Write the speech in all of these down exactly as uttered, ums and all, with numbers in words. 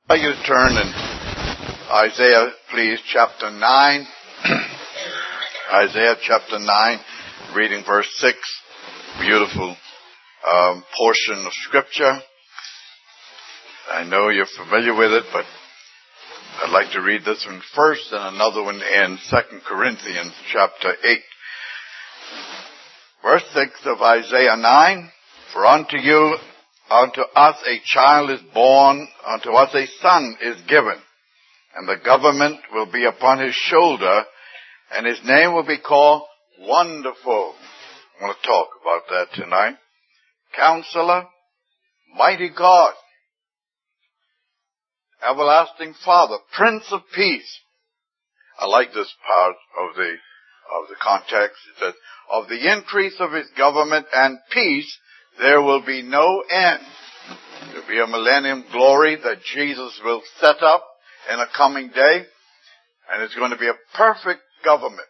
I'd like you to turn in Isaiah, please, chapter nine. Isaiah chapter nine, reading verse six. Beautiful um, portion of Scripture. I know you're familiar with it, but I'd like to read this one first and another one in Second Corinthians chapter eight. Verse six of Isaiah nine, For unto you, unto us a child is born, unto us a son is given, and the government will be upon his shoulder, and his name will be called Wonderful. I want to talk about that tonight. Counselor, Mighty God, Everlasting Father, Prince of Peace. I like this part of the of the context. It says, of the increase of his government and peace, there will be no end. There will be a millennium glory that Jesus will set up in a coming day, and it's going to be a perfect government.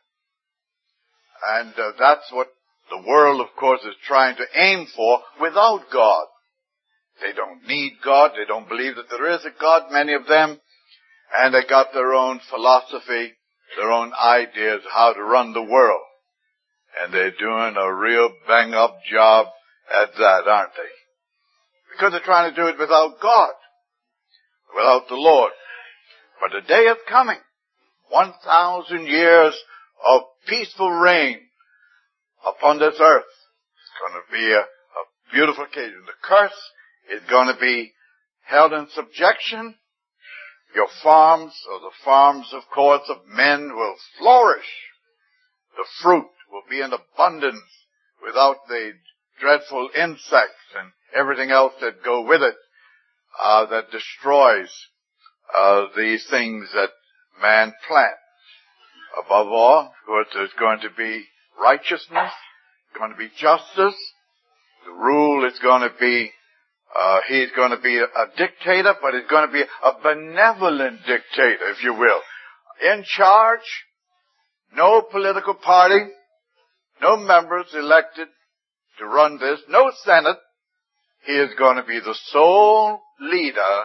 And uh, that's what the world, of course, is trying to aim for without God. They don't need God. They don't believe that there is a God, many of them, and they got their own philosophy, their own ideas how to run the world. And they're doing a real bang-up job at that, aren't they? Because they're trying to do it without God, without the Lord. But the day is coming. One thousand years of peaceful reign upon this earth. It's going to be a, a beautiful occasion. The curse is going to be held in subjection. Your farms, or the farms, of course, of men will flourish. The fruit will be in abundance without the dreadful insects and everything else that go with it, uh, that destroys uh, these things that man plants. Above all, of course, there's going to be righteousness, going to be justice. The rule is going to be, uh, he's going to be a, a dictator, but he's going to be a benevolent dictator, if you will. In charge, no political party, no members elected to run this, no Senate. He is going to be the sole leader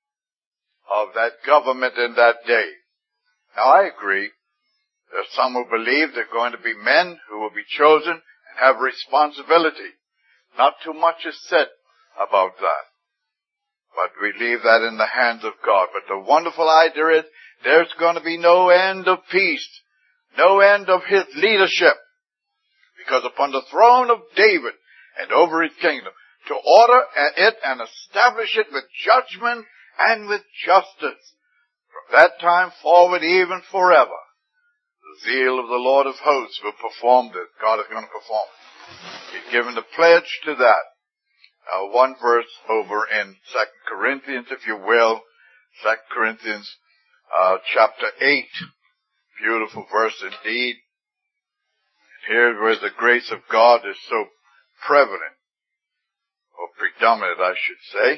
of that government in that day. Now, I agree. There's some who believe there are going to be men who will be chosen and have responsibility. Not too much is said about that. But we leave that in the hands of God. But the wonderful idea is there's going to be no end of peace, no end of his leadership. Because upon the throne of David and over his kingdom, to order it and establish it with judgment and with justice, from that time forward even forever, the zeal of the Lord of hosts will perform this. God is going to perform it. He's given the pledge to that. Uh, one verse over in Second Corinthians, if you will. Second Corinthians uh, chapter eight. Beautiful verse indeed. Here where the grace of God is so prevalent, or predominant, I should say.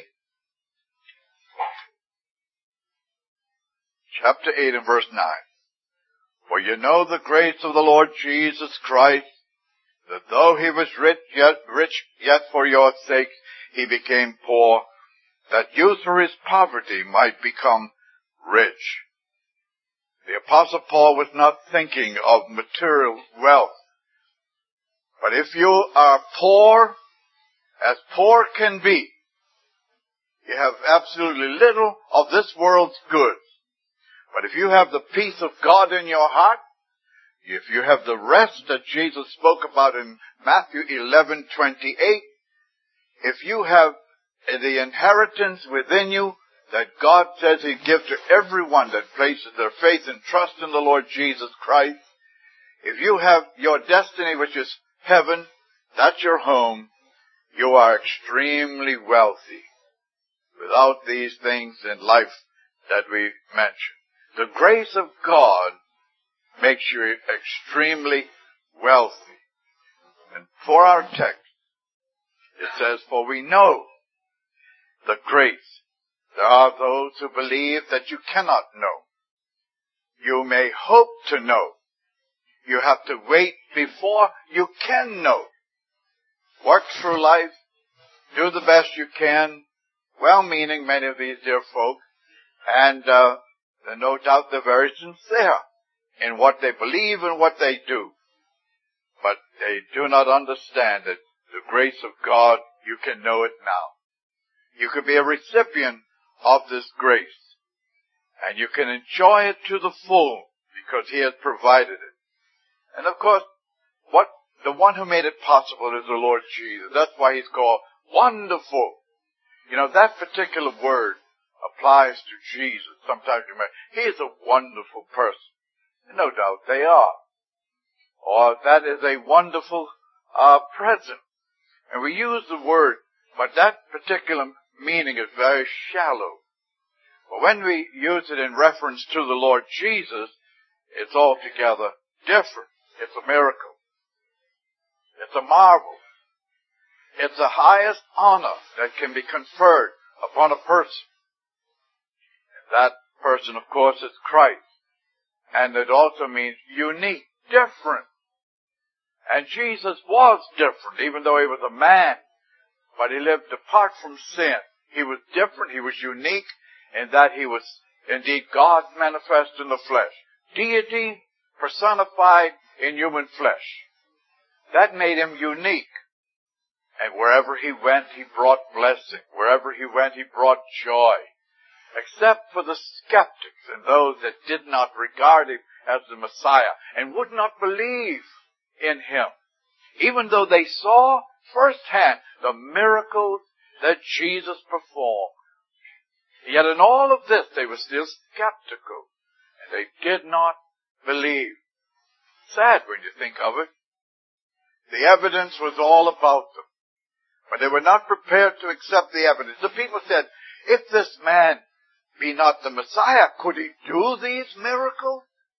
Chapter eight and verse nine. For you know the grace of the Lord Jesus Christ, that though he was rich yet, rich, yet for your sakes he became poor, that you through his poverty might become rich. The Apostle Paul was not thinking of material wealth. But if you are poor, as poor can be, you have absolutely little of this world's goods. But if you have the peace of God in your heart, if you have the rest that Jesus spoke about in Matthew eleven twenty-eight, if you have the inheritance within you that God says he gives to everyone that places their faith and trust in the Lord Jesus Christ, if you have your destiny, which is heaven, that's your home, you are extremely wealthy. Without these things in life that we mentioned. The grace of God makes you extremely wealthy. And for our text, it says, for we know the grace. There are those who believe that you cannot know. You may hope to know. You have to wait before you can know. Work through life. Do the best you can. Well-meaning, many of these dear folk. And uh, no doubt they're very sincere in what they believe and what they do. But they do not understand that the grace of God, you can know it now. You can be a recipient of this grace. And you can enjoy it to the full because He has provided it. And of course, what the one who made it possible is the Lord Jesus. That's why He's called Wonderful. You know, that particular word applies to Jesus. Sometimes you may, He is a wonderful person. And no doubt they are. Or that is a wonderful uh, present. And we use the word, but that particular meaning is very shallow. But when we use it in reference to the Lord Jesus, it's altogether different. It's a miracle. It's a marvel. It's the highest honor that can be conferred upon a person. And that person, of course, is Christ. And it also means unique, different. And Jesus was different, even though He was a man. But He lived apart from sin. He was different. He was unique in that He was indeed God manifest in the flesh. Deity personified in human flesh. That made Him unique. And wherever He went, He brought blessing. Wherever He went, He brought joy. Except for the skeptics and those that did not regard Him as the Messiah and would not believe in Him. Even though they saw firsthand the miracles that Jesus performed. Yet in all of this, they were still skeptical. And they did not believe. Sad when you think of it. The evidence was all about them. But they were not prepared to accept the evidence. The people said, if this man be not the Messiah, could He do these miracles?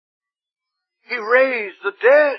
He raised the dead.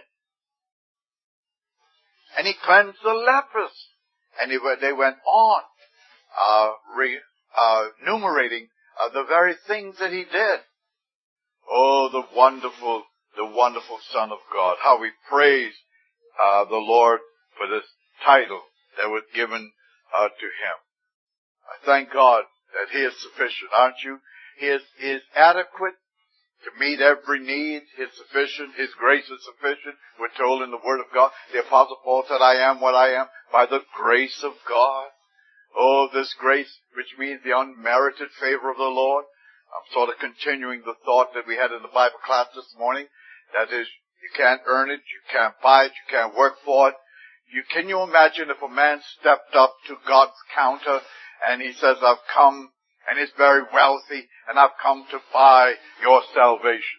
And He cleansed the lepers. And he, they went on, uh, re, uh, enumerating uh, the very things that He did. Oh, the wonderful, the wonderful Son of God. How we praise uh, the Lord for this title that was given uh, to Him. I thank God that He is sufficient, aren't you? He is, he is adequate to meet every need. He is sufficient. His grace is sufficient. We're told in the Word of God. The Apostle Paul said, I am what I am by the grace of God. Oh, this grace, which means the unmerited favor of the Lord. I'm sort of continuing the thought that we had in the Bible class this morning. That is, you can't earn it, you can't buy it, you can't work for it. You, can you imagine if a man stepped up to God's counter and he says, I've come, and he's very wealthy, and I've come to buy your salvation.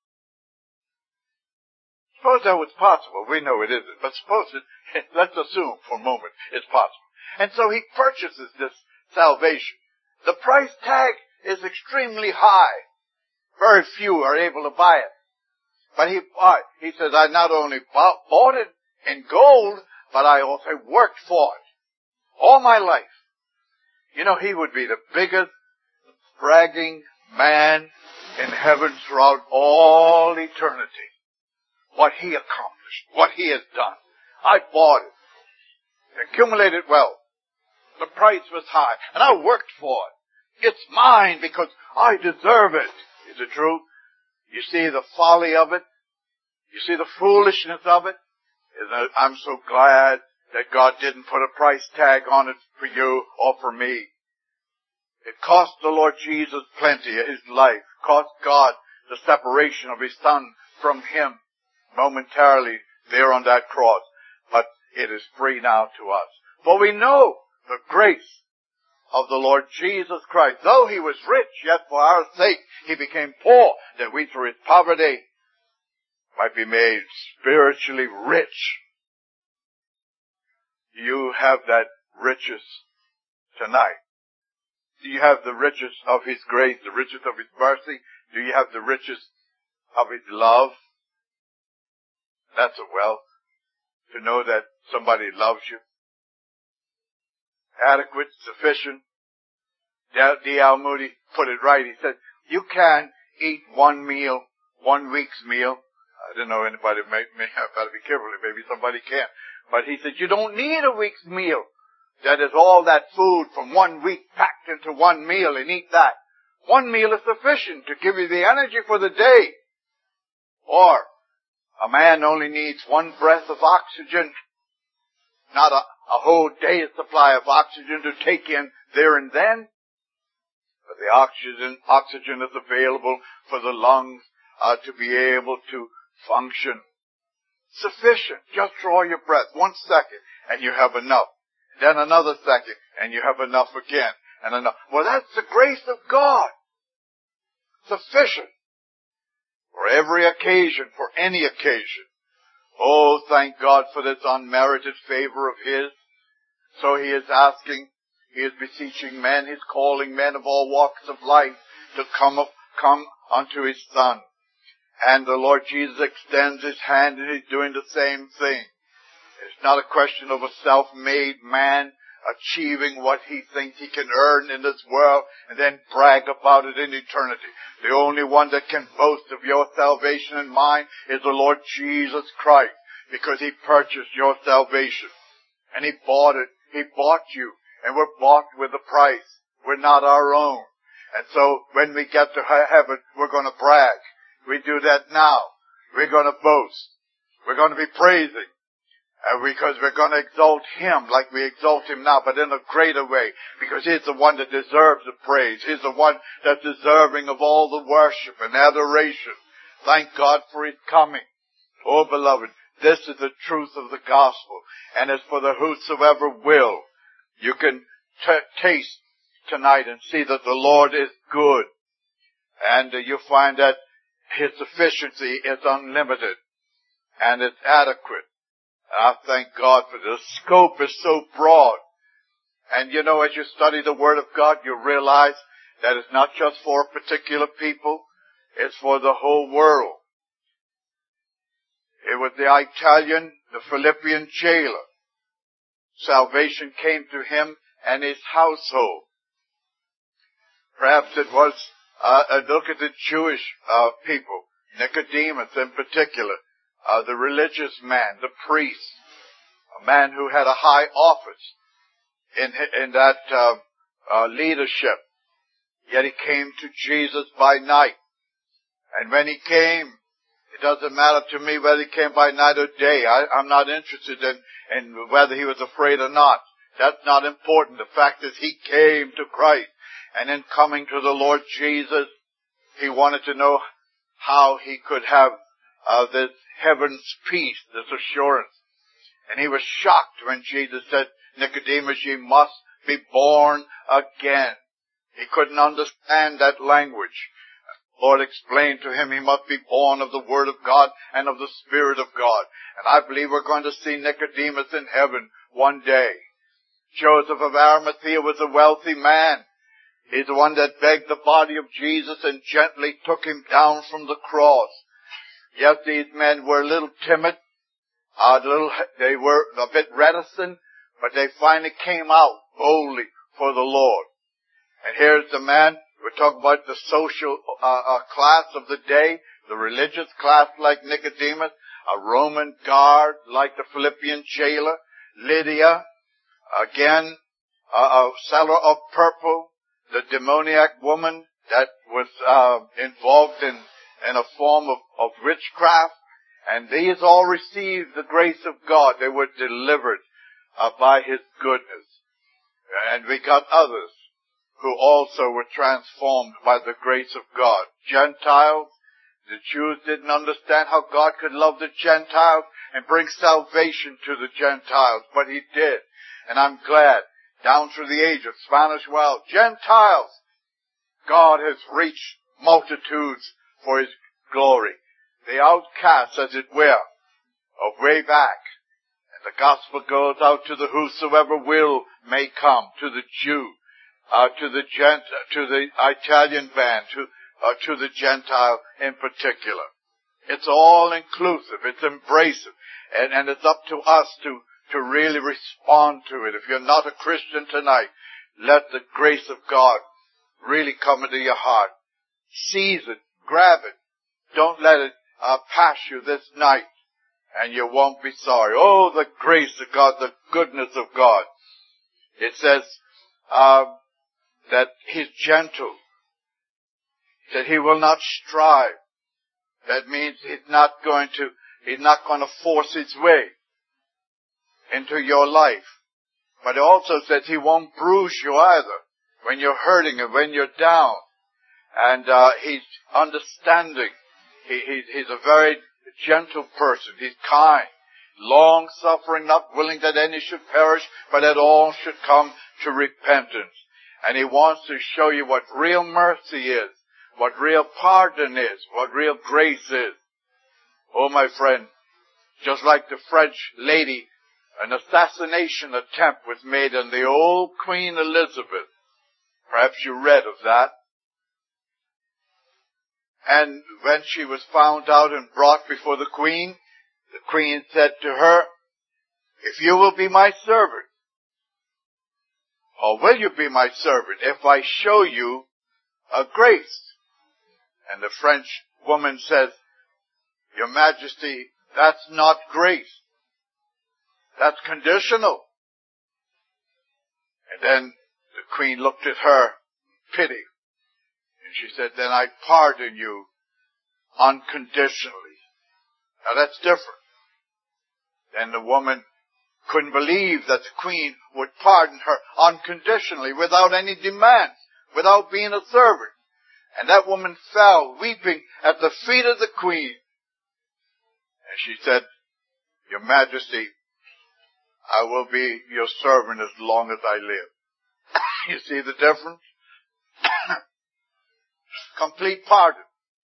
Suppose that was possible. We know it isn't, but suppose it, let's assume for a moment it's possible. And so he purchases this salvation. The price tag is extremely high. Very few are able to buy it. But he bought, he says, I not only bought, bought it in gold, but I also worked for it all my life. You know, he would be the biggest bragging man in heaven throughout all eternity. What he accomplished, what he has done. I bought it, accumulated wealth. The price was high, and I worked for it. It's mine because I deserve it. Is it true? You see the folly of it? You see the foolishness of it? I'm so glad that God didn't put a price tag on it for you or for me. It cost the Lord Jesus plenty, His life. It cost God the separation of His Son from Him momentarily there on that cross. But it is free now to us. For we know the grace of the Lord Jesus Christ. Though He was rich, yet for our sake He became poor, that we through His poverty might be made spiritually rich. You have that riches tonight. Do you have the riches of His grace, the riches of His mercy? Do you have the riches of His love? That's a wealth, to know that somebody loves you. Adequate, sufficient. D L Moody put it right. He said, you can eat one meal, one week's meal. I don't know anybody, may, may have better be careful, maybe somebody can. But he said, you don't need a week's meal. That is all that food from one week packed into one meal and eat that. One meal is sufficient to give you the energy for the day. Or a man only needs one breath of oxygen, not a, a whole day's supply of oxygen to take in there and then. But the oxygen, oxygen is available for the lungs uh, to be able to function. Sufficient. Just draw your breath one second and you have enough. Then another second and you have enough again and enough. Well, that's the grace of God. Sufficient. For every occasion, for any occasion. Oh, thank God for this unmerited favor of His. So He is asking, He is beseeching men, He's calling men of all walks of life to come up, come unto His Son. And the Lord Jesus extends His hand and He's doing the same thing. It's not a question of a self-made man achieving what he thinks he can earn in this world and then brag about it in eternity. The only one that can boast of your salvation and mine is the Lord Jesus Christ, because He purchased your salvation. And He bought it. He bought you. And we're bought with a price. We're not our own. And so when we get to heaven, we're going to brag. We do that now. We're going to boast. We're going to be praising. Uh, because we're going to exalt Him like we exalt Him now, but in a greater way, because He's the one that deserves the praise. He's the one that's deserving of all the worship and adoration. Thank God for His coming. Oh, beloved, this is the truth of the gospel. And as for the whosoever will, you can t- taste tonight and see that the Lord is good. And uh, you find that His sufficiency is unlimited and it's adequate. I thank God for this. The scope is so broad. And you know, as you study the Word of God, you realize that it's not just for particular people, it's for the whole world. It was the Italian, the Philippian jailer. Salvation came to him and his household. Perhaps it was, uh, a look at the Jewish uh, people, Nicodemus in particular. Uh, the religious man, the priest, a man who had a high office in in that uh, uh, leadership. Yet he came to Jesus by night. And when he came, it doesn't matter to me whether he came by night or day. I, I'm not interested in, in whether he was afraid or not. That's not important. The fact is he came to Christ. And in coming to the Lord Jesus, he wanted to know how he could have uh, this heaven's peace, this assurance. And he was shocked when Jesus said, Nicodemus, ye must be born again. He couldn't understand that language. The Lord explained to him he must be born of the Word of God and of the Spirit of God. And I believe we're going to see Nicodemus in heaven one day. Joseph of Arimathea was a wealthy man. He's the one that begged the body of Jesus and gently took him down from the cross. Yes, these men were a little timid, a little, they were a bit reticent, but they finally came out boldly for the Lord. And here's the man, we're talking about the social uh, uh, class of the day, the religious class like Nicodemus, a Roman guard like the Philippian jailer, Lydia, again, a, a seller of purple, the demoniac woman that was uh, involved in in a form of, of witchcraft, and these all received the grace of God. They were delivered uh, by His goodness. And we got others who also were transformed by the grace of God. Gentiles, the Jews didn't understand how God could love the Gentiles and bring salvation to the Gentiles, but He did. And I'm glad, down through the age of Spanish well, Gentiles, God has reached multitudes for His glory. The outcasts, as it were, of way back. And the gospel goes out to the whosoever will may come, to the Jew, uh, to the Gent, to the Italian band, to, uh, to the Gentile in particular. It's all inclusive. It's embracive. And, and it's up to us to, to really respond to it. If you're not a Christian tonight, let the grace of God really come into your heart. Seize it. Grab it. Don't let it uh, pass you this night, and you won't be sorry. Oh, the grace of God, the goodness of God. It says uh, that He's gentle. He said he will not strive. That means he's not going to, he's not going to force his way into your life. But he also said he won't bruise you either when you're hurting and when you're down. And uh, he's understanding. He, he, he's a very gentle person. He's kind, long-suffering, not willing that any should perish, but that all should come to repentance. And he wants to show you what real mercy is, what real pardon is, what real grace is. Oh, my friend, just like the French lady, an assassination attempt was made on the old Queen Elizabeth. Perhaps you read of that. And when she was found out and brought before the Queen, the Queen said to her, if you will be my servant, or will you be my servant if I show you a grace? And the French woman says, Your Majesty, that's not grace. That's conditional. And then the Queen looked at her, pity. And she said, then I pardon you unconditionally. Now that's different. Then the woman couldn't believe that the Queen would pardon her unconditionally, without any demands, without being a servant. And that woman fell, weeping at the feet of the Queen. And she said, Your Majesty, I will be your servant as long as I live. You see the difference? Complete pardon,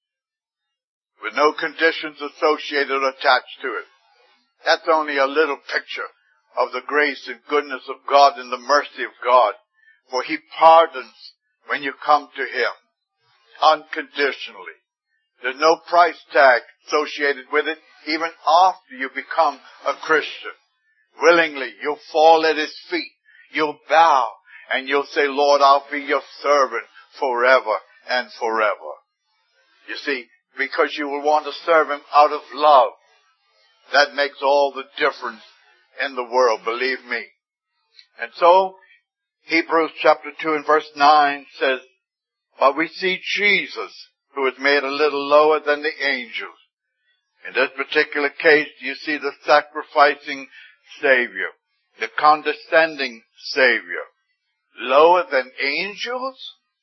with no conditions associated or attached to it. That's only a little picture of the grace and goodness of God and the mercy of God. For He pardons when you come to Him unconditionally. There's no price tag associated with it, even after you become a Christian. Willingly, you'll fall at His feet. You'll bow and you'll say, Lord, I'll be your servant forever and forever. You see, because you will want to serve Him out of love. That makes all the difference in the world, believe me. And so, Hebrews chapter two and verse nine says, but we see Jesus, who is made a little lower than the angels. In this particular case, you see the sacrificing Savior, the condescending Savior. Lower than angels?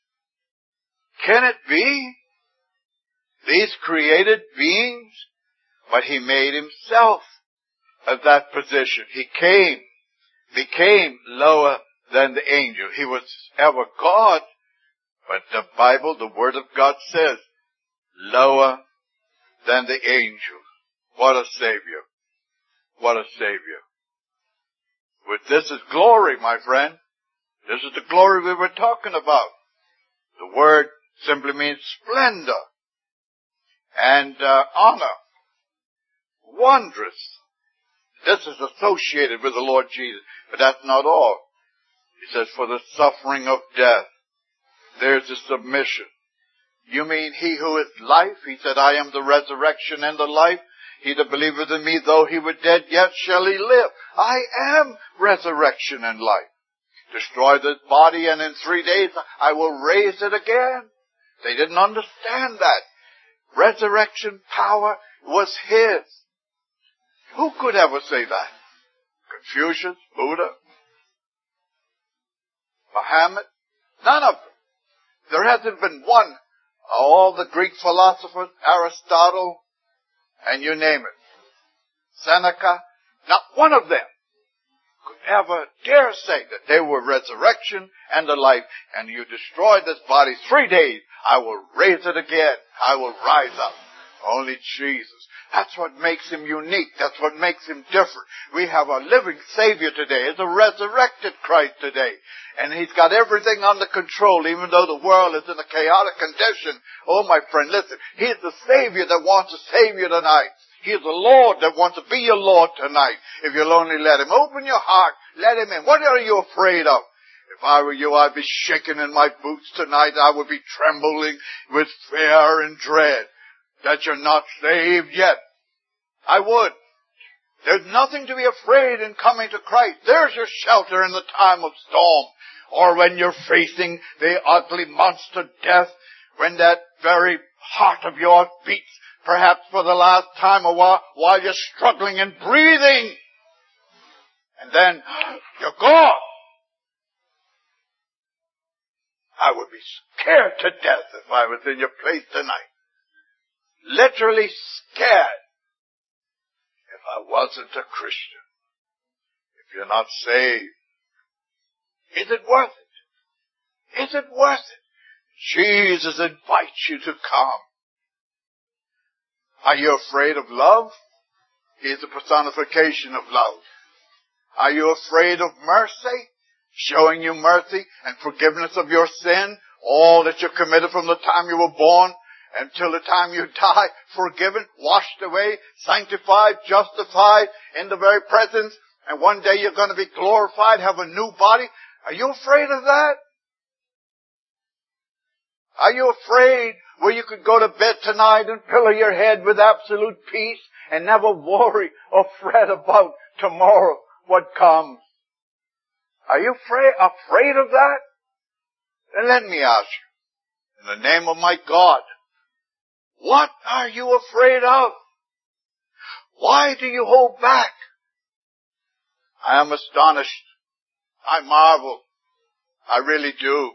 Can it be? These created beings? But He made Himself of that position. He came, became lower than the angel. He was ever God, but the Bible, the Word of God says, lower than the angels. What a Savior. What a Savior. But this is glory, my friend. This is the glory we were talking about. The word simply means splendor and uh, honor. Wondrous. This is associated with the Lord Jesus. But that's not all. He says, for the suffering of death, there's a submission. You mean He who is life? He said, I am the resurrection and the life. He that believeth in me, though he were dead, yet shall he live. I am resurrection and life. Destroy this body, and in three days I will raise it again. They didn't understand that. Resurrection power was His. Who could ever say that? Confucius, Buddha, Muhammad? None of them. There hasn't been one. All the Greek philosophers, Aristotle, and you name it, Seneca, not one of them could ever dare say that they were resurrection and the life, and you destroy this body three days, I will raise it again, I will rise up. Only Jesus. That's what makes Him unique. That's what makes Him different. We have a living Savior today. It's a resurrected Christ today. And He's got everything under control, even though the world is in a chaotic condition. Oh, my friend, listen. He's the Savior that wants to save you tonight. He's the Lord that wants to be your Lord tonight. If you'll only let Him. Open your heart. Let Him in. What are you afraid of? If I were you, I'd be shaking in my boots tonight. I would be trembling with fear and dread that you're not saved yet. I would. There's nothing to be afraid in coming to Christ. There's your shelter in the time of storm. Or when you're facing the ugly monster death, when that very heart of yours beats perhaps for the last time a while, while you're struggling and breathing. And then you're gone. I would be scared to death if I was in your place tonight. Literally scared if I wasn't a Christian. If you're not saved, is it worth it? Is it worth it? Jesus invites you to come. Are you afraid of love? He is the personification of love. Are you afraid of mercy? Showing you mercy and forgiveness of your sin, all that you committed from the time you were born until the time you die, forgiven, washed away, sanctified, justified in the very presence, and one day you're going to be glorified, have a new body. Are you afraid of that? Are you afraid where you could go to bed tonight and pillow your head with absolute peace and never worry or fret about tomorrow, what comes? Are you afraid, afraid of that? Then let me ask you, in the name of my God, what are you afraid of? Why do you hold back? I am astonished. I marvel. I really do.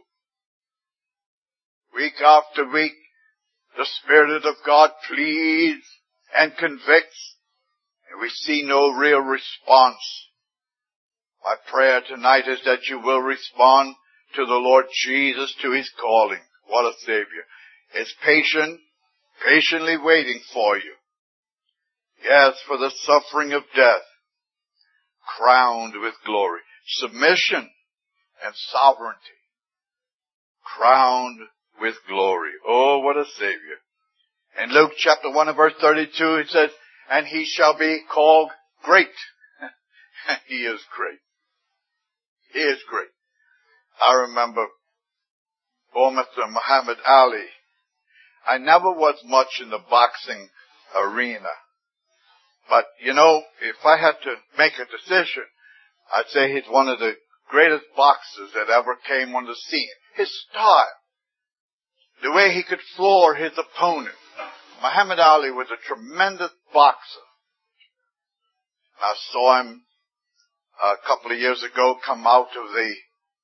Week after week, the Spirit of God pleads and convicts, and we see no real response. My prayer tonight is that you will respond to the Lord Jesus, to His calling. What a Savior. Is patient, patiently waiting for you. Yes, for the suffering of death, crowned with glory. Submission and sovereignty, crowned with glory. Oh, what a Savior. In Luke chapter one and verse thirty-two, it says, and He shall be called great. He is great. He is great. I remember Mister Muhammad Ali. I never was much in the boxing arena. But, you know, if I had to make a decision, I'd say he's one of the greatest boxers that ever came on the scene. His style, the way he could floor his opponent. Muhammad Ali was a tremendous boxer. I saw him a couple of years ago come out of the,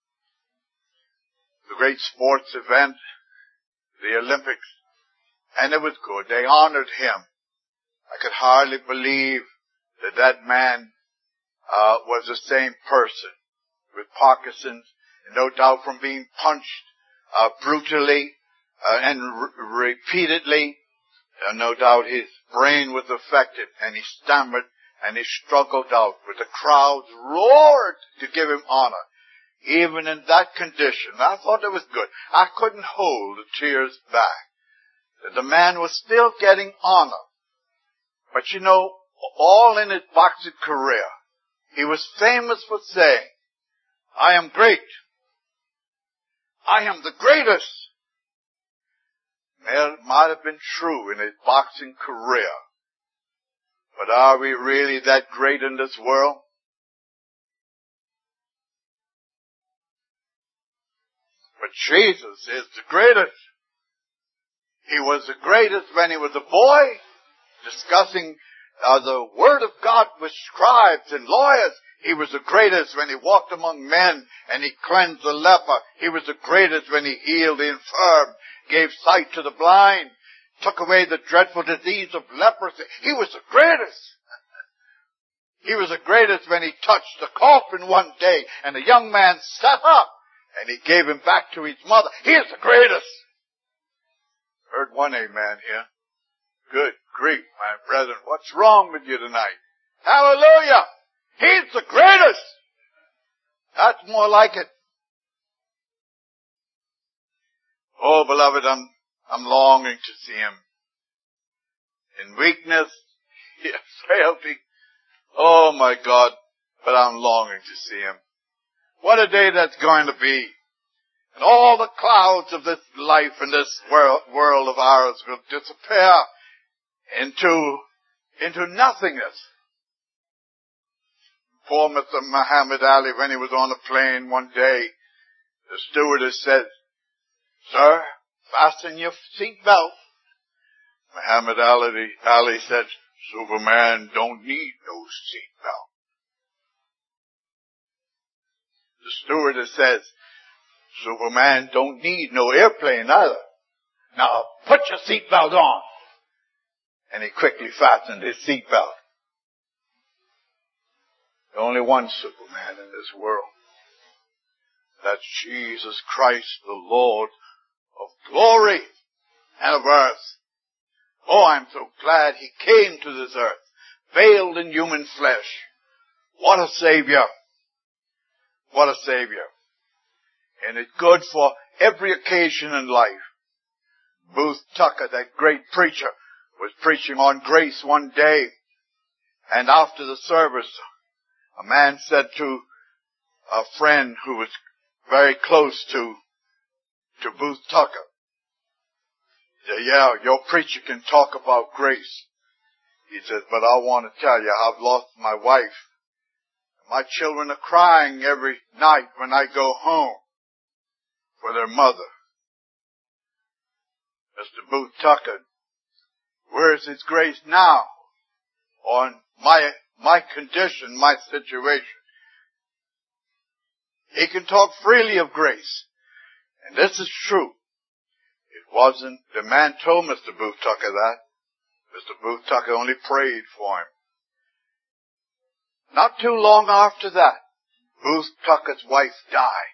the great sports event, the Olympics, and it was good. They honored him. I could hardly believe that that man uh, was the same person with Parkinson's, and no doubt from being punched uh, brutally uh, and re- repeatedly. Uh, no doubt his brain was affected, and he stammered and he struggled out, but the crowds roared to give him honor. Even in that condition, I thought it was good. I couldn't hold the tears back. That the man was still getting honor. But you know, all in his boxing career, he was famous for saying, I am great. I am the greatest. It might have been true in his boxing career. But are we really that great in this world? But Jesus is the greatest. He was the greatest when he was a boy, discussing uh, the Word of God with scribes and lawyers. He was the greatest when he walked among men and he cleansed the leper. He was the greatest when he healed the infirm, gave sight to the blind, took away the dreadful disease of leprosy. He was the greatest. He was the greatest when he touched the coffin one day and the young man sat up and he gave him back to his mother. He is the greatest. Heard one amen here. Good grief, my brethren. What's wrong with you tonight? Hallelujah. He's the greatest. That's more like it. Oh, beloved, I'm, I'm longing to see him. In weakness, in frailty. Oh my God, but I'm longing to see him. What a day that's going to be. And all the clouds of this life and this world, world of ours will disappear into, into nothingness. Poor Mister Muhammad Ali, when he was on a plane one day, the stewardess said, Sir, fasten your seatbelt. Muhammad Ali, Ali said, Superman don't need no seatbelt. The stewardess says, Superman don't need no airplane either. Now put your seatbelt on. And he quickly fastened his seatbelt. The only one Superman in this world. That's Jesus Christ, the Lord of glory and of earth. Oh, I'm so glad he came to this earth, veiled in human flesh. What a Savior. What a Savior. And it's good for every occasion in life. Booth Tucker, that great preacher, was preaching on grace one day. And after the service, a man said to a friend who was very close to, to Booth Tucker, he said, yeah, your preacher can talk about grace. He says, but I want to tell you, I've lost my wife. My children are crying every night when I go home for their mother. Mister Booth Tucker, where is His grace now on my, my condition, my situation? He can talk freely of grace. And this is true. It wasn't, the man told Mister Booth Tucker that. Mister Booth Tucker only prayed for him. Not too long after that, Booth Tucker's wife died.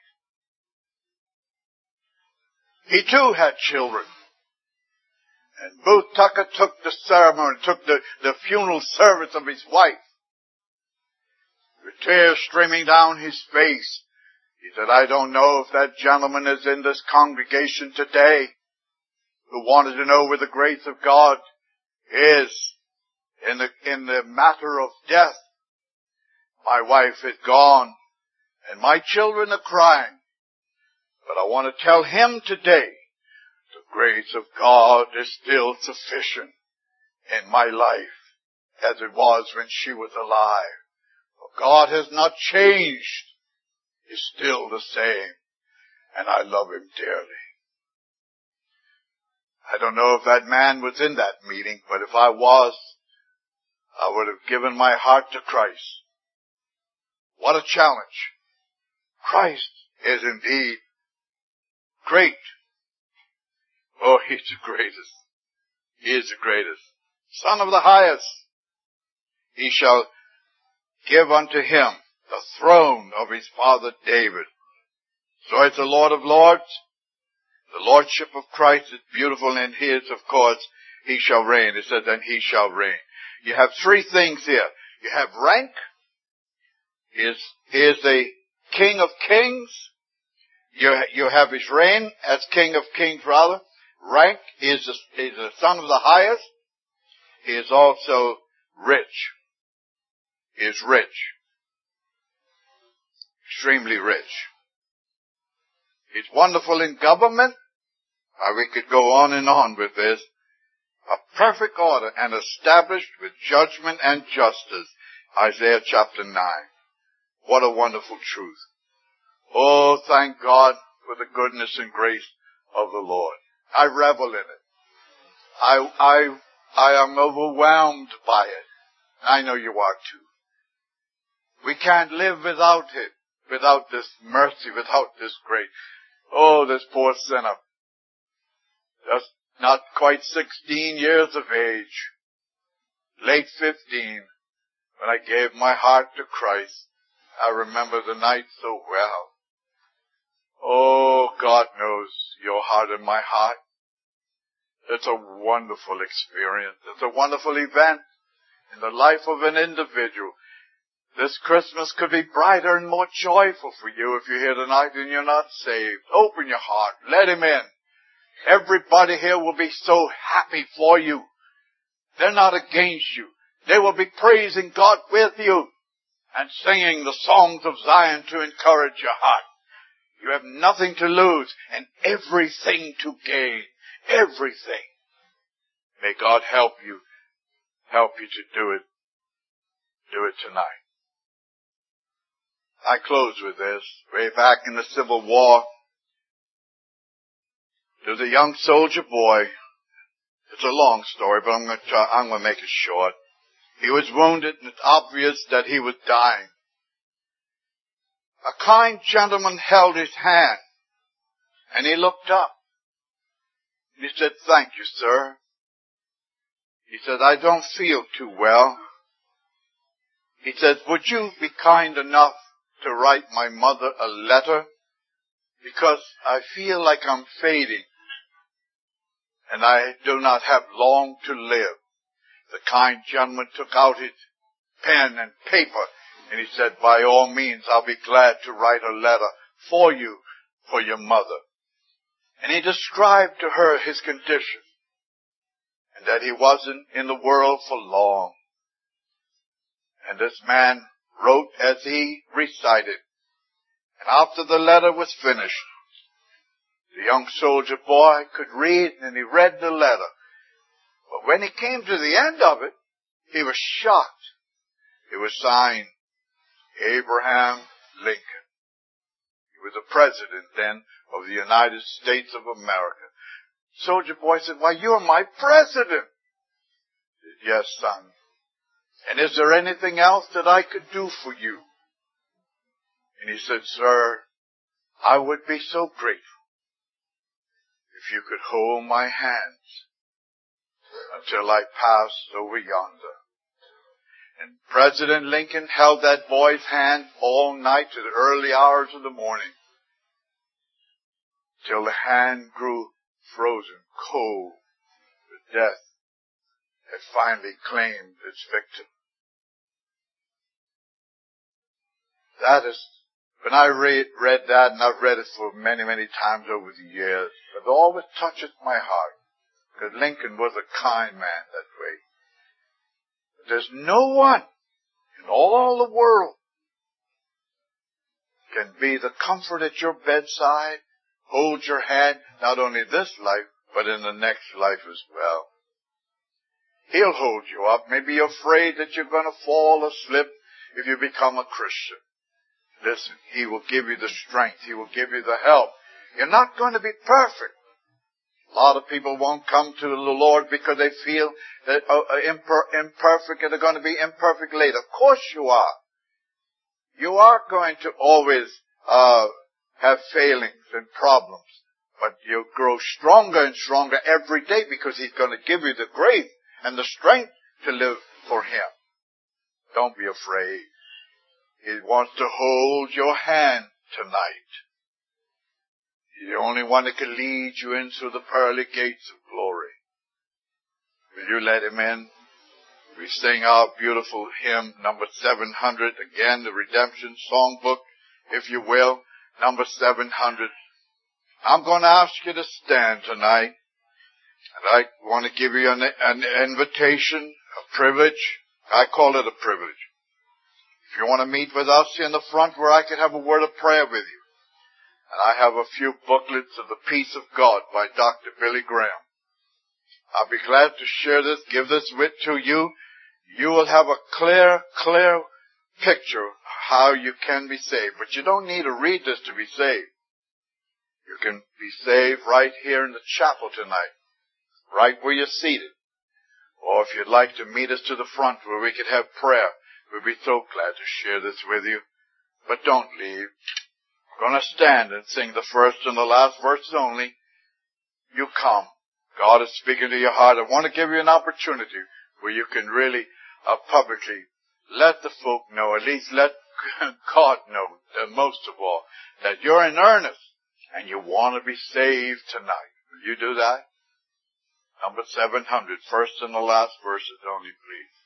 He too had children. And Booth Tucker took the ceremony, took the, the funeral service of his wife. With tears streaming down his face, he said, I don't know if that gentleman is in this congregation today who wanted to know where the grace of God is in the, in the matter of death. My wife is gone and my children are crying. But I want to tell him today, the grace of God is still sufficient in my life as it was when she was alive. For God has not changed. He's still the same. And I love him dearly. I don't know if that man was in that meeting, but if I was, I would have given my heart to Christ. What a challenge. Christ is indeed great. Oh, he's the greatest. He is the greatest. Son of the highest. He shall give unto him the throne of his father David. So it's the Lord of lords. The lordship of Christ is beautiful, and his, of course, he shall reign. It says, and he shall reign. You have three things here. You have rank. He is, he is the King of kings. You, you have his reign as King of kings, rather. Rank, he is the, he is the Son of the highest. He is also rich. He is rich. Extremely rich. He's wonderful in government. Uh, we could go on and on with this. A perfect order and established with judgment and justice. Isaiah chapter nine. What a wonderful truth. Oh, thank God for the goodness and grace of the Lord. I revel in it. I, I, I am overwhelmed by it. I know you are too. We can't live without it, without this mercy, without this grace. Oh, this poor sinner. Just not quite sixteen years of age. Late fifteen. When I gave my heart to Christ. I remember the night so well. Oh, God knows your heart and my heart. It's a wonderful experience. It's a wonderful event in the life of an individual. This Christmas could be brighter and more joyful for you if you're here tonight and you're not saved. Open your heart. Let him in. Everybody here will be so happy for you. They're not against you. They will be praising God with you and singing the songs of Zion to encourage your heart. You have nothing to lose and everything to gain. Everything. May God help you, help you to do it, do it tonight. I close with this. Way back in the Civil War, the was a young soldier boy. It's a long story, but I'm going to try, I'm going to make it short. He was wounded, and it's obvious that he was dying. A kind gentleman held his hand, and he looked up. He said, "Thank you, sir." He said, "I don't feel too well." He said, "Would you be kind enough to write my mother a letter? Because I feel like I'm fading, and I do not have long to live." The kind gentleman took out his pen and paper, and he said, "By all means, I'll be glad to write a letter for you, for your mother." And he described to her his condition, and that he wasn't in the world for long. And this man wrote as he recited. And after the letter was finished, the young soldier boy could read, and he read the letter. But when he came to the end of it, he was shocked. It was signed Abraham Lincoln. He was the president then of the United States of America. Soldier boy said, "Why, you're my president." He said, "Yes, son. And is there anything else that I could do for you?" And he said, "Sir, I would be so grateful if you could hold my hands until I pass over yonder." And President Lincoln held that boy's hand all night to the early hours of the morning, till the hand grew frozen cold with death had finally claimed its victim. That is, when I read, read that, and I've read it for many, many times over the years, it always touches my heart, because Lincoln was a kind man that way. But there's no one in all the world can be the comfort at your bedside, hold your hand, not only this life, but in the next life as well. He'll hold you up. Maybe you're afraid that you're going to fall or slip if you become a Christian. Listen, He will give you the strength. He will give you the help. You're not going to be perfect. A lot of people won't come to the Lord because they feel that uh, imper- imperfect and they're going to be imperfect later. Of course you are. You are going to always uh have failings and problems. But you'll grow stronger and stronger every day because He's going to give you the grace and the strength to live for Him. Don't be afraid. He wants to hold your hand tonight. He's the only one that can lead you into the pearly gates of glory. Will you let Him in? We sing our beautiful hymn, number seven hundred. Again, the Redemption Songbook, if you will, number seven hundred. I'm going to ask you to stand tonight. And I want to give you an, an invitation, a privilege. I call it a privilege. If you want to meet with us in the front where I could have a word of prayer with you. And I have a few booklets of the Peace of God by Doctor Billy Graham. I'll be glad to share this, give this wit to you. You will have a clear, clear picture of how you can be saved. But you don't need to read this to be saved. You can be saved right here in the chapel tonight, right where you're seated. Or if you'd like to meet us to the front where we could have prayer, we'd be so glad to share this with you. But don't leave. We're going to stand and sing the first and the last verses only. You come. God is speaking to your heart. I want to give you an opportunity where you can really uh, publicly let the folk know, at least let God know, uh, most of all, that you're in earnest and you want to be saved tonight. Will you do that? Number seven hundred, first and the last verses only, please.